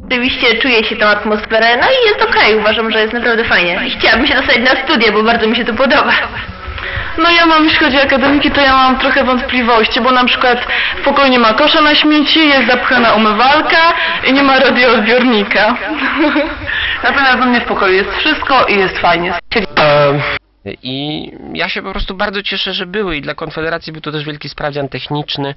Rzeczywiście czuje się tą atmosferę, no i jest okej, uważam, że jest naprawdę fajnie. I chciałabym się dostać na studia, bo bardzo mi się to podoba. No ja mam, jeśli chodzi o akademiki, to ja mam trochę wątpliwości, bo na przykład w pokoju nie ma kosza na śmieci, jest zapchana umywalka i nie ma radioodbiornika. Natomiast u mnie w pokoju jest wszystko i jest fajnie. I ja się po prostu bardzo cieszę, że były i dla Konfederacji był to też wielki sprawdzian techniczny.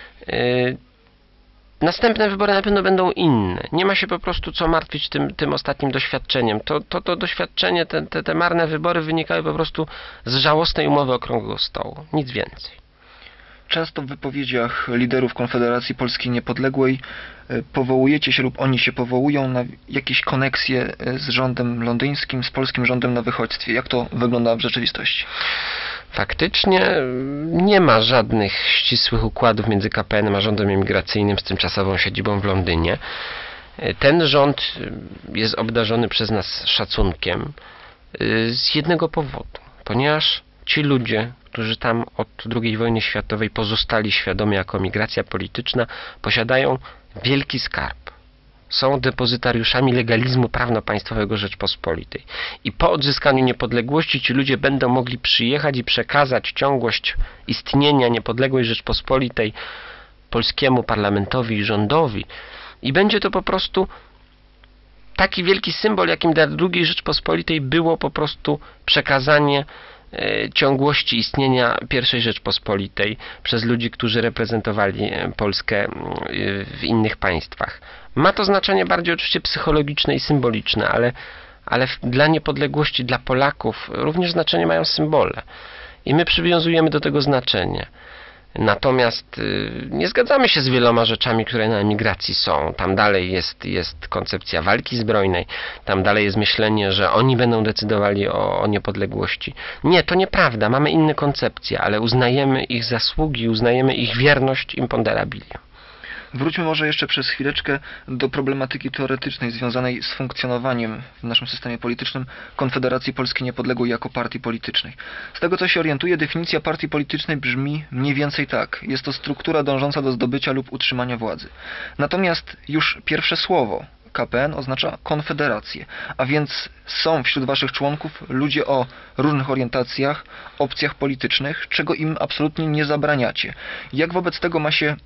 Następne wybory na pewno będą inne. Nie ma się po prostu co martwić tym ostatnim doświadczeniem. To doświadczenie, te marne wybory wynikały po prostu z żałosnej umowy Okrągłego Stołu. Nic więcej. Często w wypowiedziach liderów Konfederacji Polski Niepodległej powołujecie się lub oni się powołują na jakieś koneksje z rządem londyńskim, z polskim rządem na wychodźstwie. Jak to wygląda w rzeczywistości? Faktycznie nie ma żadnych ścisłych układów między KPN-em a rządem imigracyjnym z tymczasową siedzibą w Londynie. Ten rząd jest obdarzony przez nas szacunkiem z jednego powodu, ponieważ ci ludzie, którzy tam od II wojny światowej pozostali świadomi jako migracja polityczna, posiadają wielki skarb. Są depozytariuszami legalizmu prawno-państwowego Rzeczpospolitej. I po odzyskaniu niepodległości ci ludzie będą mogli przyjechać i przekazać ciągłość istnienia niepodległej Rzeczpospolitej polskiemu parlamentowi i rządowi. I będzie to po prostu taki wielki symbol, jakim dla II Rzeczpospolitej było po prostu przekazanie ciągłości istnienia I Rzeczpospolitej przez ludzi, którzy reprezentowali Polskę w innych państwach. Ma to znaczenie bardziej oczywiście psychologiczne i symboliczne, ale dla niepodległości, dla Polaków również znaczenie mają symbole. I my przywiązujemy do tego znaczenie. Natomiast nie zgadzamy się z wieloma rzeczami, które na emigracji są. Tam dalej jest koncepcja walki zbrojnej, tam dalej jest myślenie, że oni będą decydowali o niepodległości. Nie, to nieprawda, mamy inne koncepcje, ale uznajemy ich zasługi, uznajemy ich wierność imponderabilia. Wróćmy może jeszcze przez chwileczkę do problematyki teoretycznej związanej z funkcjonowaniem w naszym systemie politycznym Konfederacji Polski Niepodległej jako partii politycznej. Z tego co się orientuję, definicja partii politycznej brzmi mniej więcej tak. Jest to struktura dążąca do zdobycia lub utrzymania władzy. Natomiast już pierwsze słowo KPN oznacza konfederację, a więc są wśród waszych członków ludzie o różnych orientacjach, opcjach politycznych, czego im absolutnie nie zabraniacie. Jak wobec tego ma się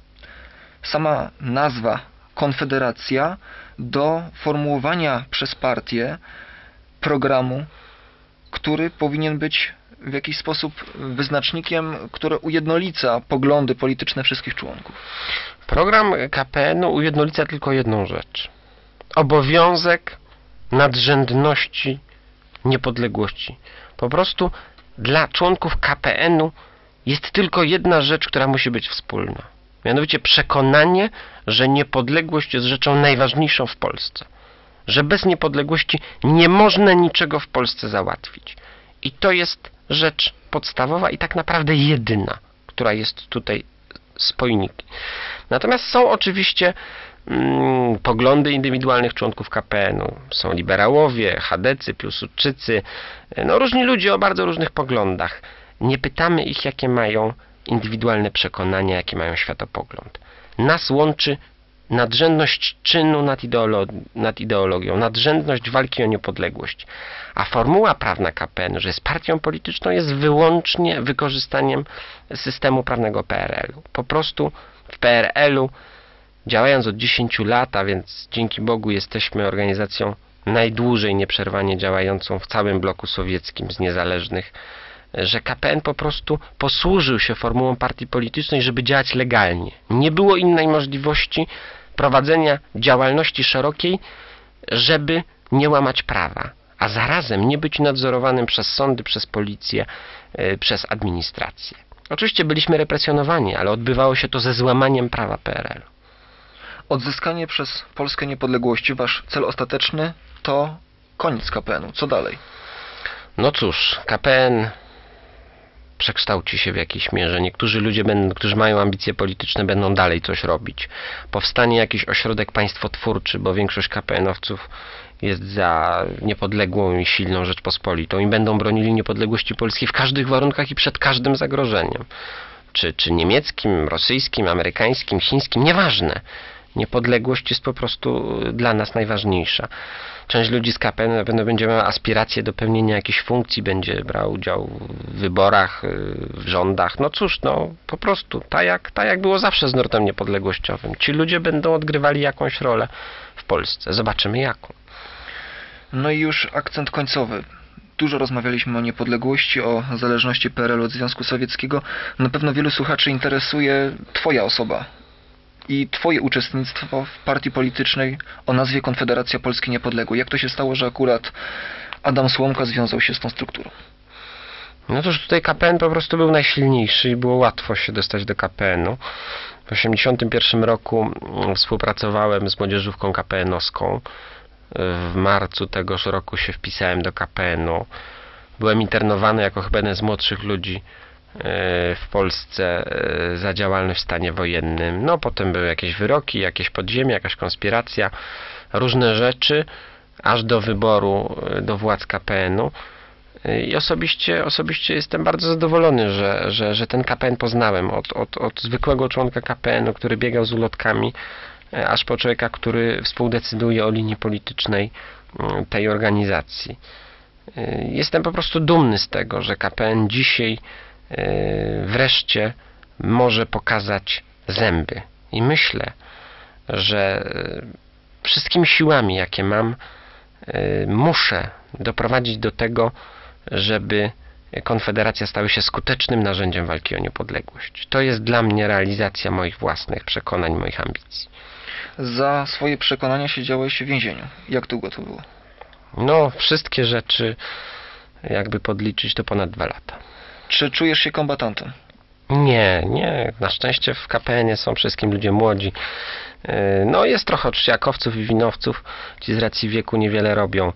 sama nazwa Konfederacja do formułowania przez partię programu, który powinien być w jakiś sposób wyznacznikiem, który ujednolica poglądy polityczne wszystkich członków? Program KPN-u ujednolica tylko jedną rzecz. Obowiązek nadrzędności niepodległości. Po prostu dla członków KPN-u jest tylko jedna rzecz, która musi być wspólna. Mianowicie przekonanie, że niepodległość jest rzeczą najważniejszą w Polsce. Że bez niepodległości nie można niczego w Polsce załatwić. I to jest rzecz podstawowa i tak naprawdę jedyna, która jest tutaj spojniki. Natomiast są oczywiście poglądy indywidualnych członków KPN-u. Są liberałowie, chadecy, piłsudczycy, różni ludzie o bardzo różnych poglądach. Nie pytamy ich, jakie mają indywidualne przekonania, jaki mają światopogląd. Nas łączy nadrzędność czynu nad ideologią, nadrzędność walki o niepodległość. A formuła prawna KPN, że jest partią polityczną, jest wyłącznie wykorzystaniem systemu prawnego PRL-u. Po prostu w PRL-u, działając od 10 lat, a więc dzięki Bogu jesteśmy organizacją najdłużej nieprzerwanie działającą w całym bloku sowieckim z niezależnych, że KPN po prostu posłużył się formułą partii politycznej, żeby działać legalnie. Nie było innej możliwości prowadzenia działalności szerokiej, żeby nie łamać prawa, a zarazem nie być nadzorowanym przez sądy, przez policję, przez administrację. Oczywiście byliśmy represjonowani, ale odbywało się to ze złamaniem prawa PRL. Odzyskanie przez Polskę niepodległości, wasz cel ostateczny to koniec KPN-u. Co dalej? No cóż, KPN przekształci się w jakiejś mierze. Niektórzy ludzie, którzy mają ambicje polityczne, będą dalej coś robić. Powstanie jakiś ośrodek państwotwórczy, bo większość KPN-owców jest za niepodległą i silną Rzeczpospolitą i będą bronili niepodległości polskiej w każdych warunkach i przed każdym zagrożeniem. Czy niemieckim, rosyjskim, amerykańskim, chińskim, nieważne. Niepodległość jest po prostu dla nas najważniejsza. Część ludzi z KPN na pewno będzie miała aspiracje do pełnienia jakichś funkcji, będzie brał udział w wyborach, w rządach. No cóż, no po prostu, tak jak było zawsze z nurtem niepodległościowym. Ci ludzie będą odgrywali jakąś rolę w Polsce. Zobaczymy jaką. No i już akcent końcowy. Dużo rozmawialiśmy o niepodległości, o zależności PRL-u od Związku Sowieckiego. Na pewno wielu słuchaczy interesuje Twoja osoba i Twoje uczestnictwo w partii politycznej o nazwie Konfederacja Polski Niepodległej. Jak to się stało, że akurat Adam Słomka związał się z tą strukturą? No to, że tutaj KPN po prostu był najsilniejszy i było łatwo się dostać do KPN-u. W 1981 roku współpracowałem z młodzieżówką KPN-owską. W marcu tegoż roku się wpisałem do KPN-u. Byłem internowany jako chyba jeden z młodszych ludzi w Polsce za działalność w stanie wojennym. No potem były jakieś wyroki, jakieś podziemie, jakaś konspiracja, różne rzeczy, aż do wyboru do władz KPN-u. I osobiście jestem bardzo zadowolony, że ten KPN poznałem. Od zwykłego członka KPN-u, który biegał z ulotkami, aż po człowieka, który współdecyduje o linii politycznej tej organizacji. Jestem po prostu dumny z tego, że KPN dzisiaj wreszcie może pokazać zęby. I myślę, że wszystkimi siłami, jakie mam, muszę doprowadzić do tego, żeby Konfederacja stała się skutecznym narzędziem walki o niepodległość. To jest dla mnie realizacja moich własnych przekonań, moich ambicji. Za swoje przekonania siedziałeś w więzieniu. Jak długo to było? No, wszystkie rzeczy, jakby podliczyć, to ponad 2 lata. Czy czujesz się kombatantem? Nie. Na szczęście w KPN-ie są wszystkim ludzie młodzi. No, jest trochę trzyjakowców i winowców. Ci z racji wieku niewiele robią.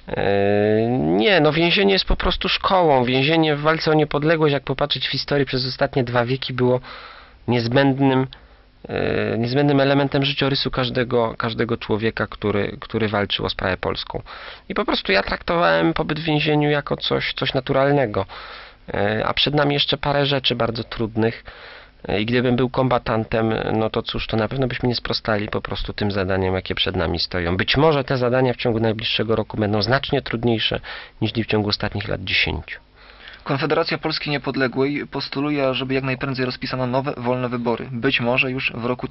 Nie, no więzienie jest po prostu szkołą. Więzienie w walce o niepodległość, jak popatrzeć w historii, przez ostatnie 2 wieki było niezbędnym elementem życiorysu każdego człowieka, który walczył o sprawę polską. I po prostu ja traktowałem pobyt w więzieniu jako coś naturalnego. A przed nami jeszcze parę rzeczy bardzo trudnych. I gdybym był kombatantem, no to cóż, to na pewno byśmy nie sprostali po prostu tym zadaniom, jakie przed nami stoją. Być może te zadania w ciągu najbliższego roku będą znacznie trudniejsze niż w ciągu ostatnich lat 10. Konfederacja Polski Niepodległej postuluje, żeby jak najprędzej rozpisano nowe, wolne wybory. Być może już w roku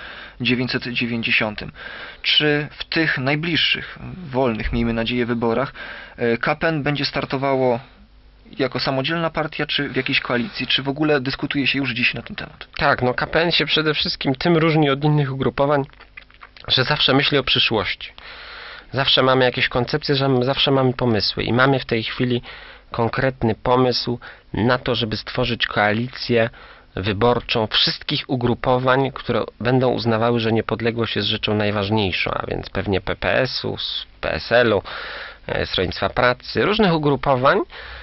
1990. Czy w tych najbliższych, wolnych, miejmy nadzieję, wyborach KPN będzie startowało jako samodzielna partia, czy w jakiejś koalicji? Czy w ogóle dyskutuje się już dziś na ten temat? Tak, no KPN się przede wszystkim tym różni od innych ugrupowań, że zawsze myśli o przyszłości. Zawsze mamy jakieś koncepcje, zawsze mamy pomysły i mamy w tej chwili konkretny pomysł na to, żeby stworzyć koalicję wyborczą wszystkich ugrupowań, które będą uznawały, że niepodległość jest rzeczą najważniejszą, a więc pewnie PPS-u, PSL-u, Stronnictwa Pracy, różnych ugrupowań,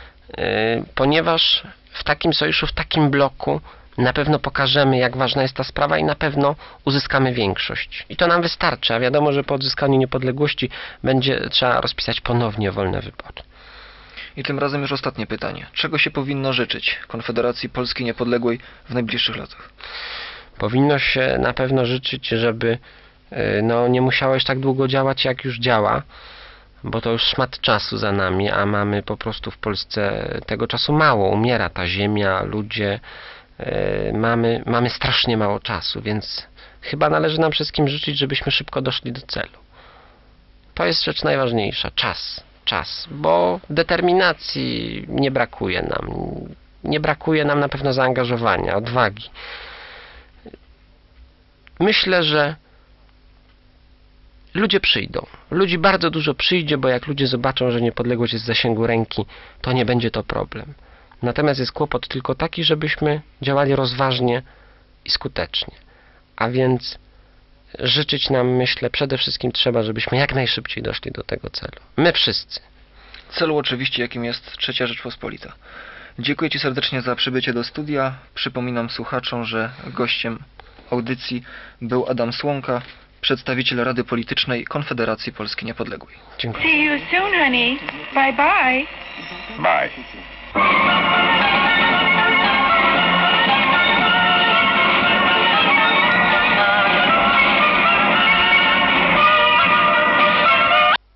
ponieważ w takim sojuszu, w takim bloku na pewno pokażemy, jak ważna jest ta sprawa i na pewno uzyskamy większość. I to nam wystarczy, a wiadomo, że po odzyskaniu niepodległości będzie trzeba rozpisać ponownie wolne wybory. I tym razem już ostatnie pytanie. Czego się powinno życzyć Konfederacji Polski Niepodległej w najbliższych latach? Powinno się na pewno życzyć, żeby nie musiałeś tak długo działać, jak już działa, bo to już szmat czasu za nami, a mamy po prostu w Polsce tego czasu mało. Umiera ta ziemia, ludzie, mamy strasznie mało czasu, więc chyba należy nam wszystkim życzyć, żebyśmy szybko doszli do celu. To jest rzecz najważniejsza, czas, bo determinacji nie brakuje nam. Nie brakuje nam na pewno zaangażowania, odwagi. Myślę, że ludzie przyjdą. Ludzi bardzo dużo przyjdzie, bo jak ludzie zobaczą, że niepodległość jest w zasięgu ręki, to nie będzie to problem. Natomiast jest kłopot tylko taki, żebyśmy działali rozważnie i skutecznie. A więc życzyć nam, myślę, przede wszystkim trzeba, żebyśmy jak najszybciej doszli do tego celu. My wszyscy. Celu oczywiście, jakim jest Trzecia Rzeczpospolita. Dziękuję Ci serdecznie za przybycie do studia. Przypominam słuchaczom, że gościem audycji był Adam Słomka, przedstawiciel Rady Politycznej Konfederacji Polski Niepodległej. Dziękuję. See you soon, honey. Bye bye. Bye.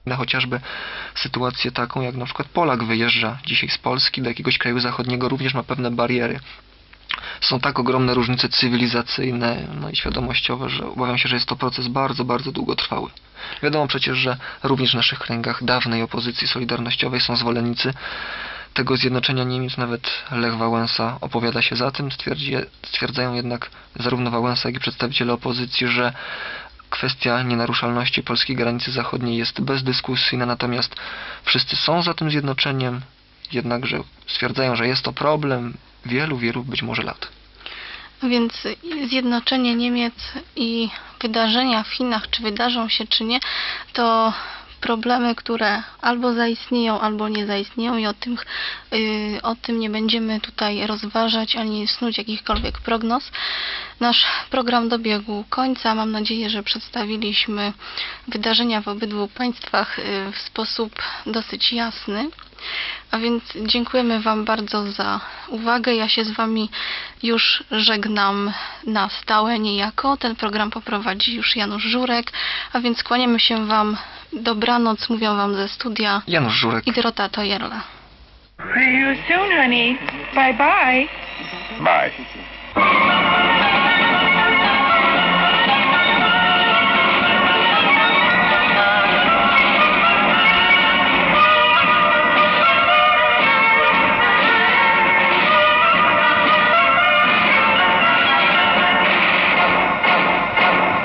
Na chociażby sytuację taką, jak na przykład Polak wyjeżdża dzisiaj z Polski do jakiegoś kraju zachodniego, również ma pewne bariery. Są tak ogromne różnice cywilizacyjne, no i świadomościowe, że obawiam się, że jest to proces bardzo, bardzo długotrwały. Wiadomo przecież, że również w naszych kręgach dawnej opozycji solidarnościowej są zwolennicy tego zjednoczenia Niemiec. Nawet Lech Wałęsa opowiada się za tym. Stwierdzają jednak zarówno Wałęsa, jak i przedstawiciele opozycji, że kwestia nienaruszalności polskiej granicy zachodniej jest bezdyskusyjna, natomiast wszyscy są za tym zjednoczeniem, jednakże stwierdzają, że jest to problem wielu być może lat. Więc zjednoczenie Niemiec i wydarzenia w Chinach, czy wydarzą się, czy nie, to problemy, które albo zaistnieją, albo nie zaistnieją i o tym nie będziemy tutaj rozważać, ani snuć jakichkolwiek prognoz. Nasz program dobiegł końca. Mam nadzieję, że przedstawiliśmy wydarzenia w obydwu państwach w sposób dosyć jasny. A więc dziękujemy Wam bardzo za uwagę. Ja się z Wami już żegnam na stałe niejako. Ten program poprowadzi już Janusz Żurek, a więc kłaniamy się Wam. Dobranoc, mówią Wam ze studia Janusz Żurek i Dorota Tojerla. See you soon, honey. Bye bye. Bye.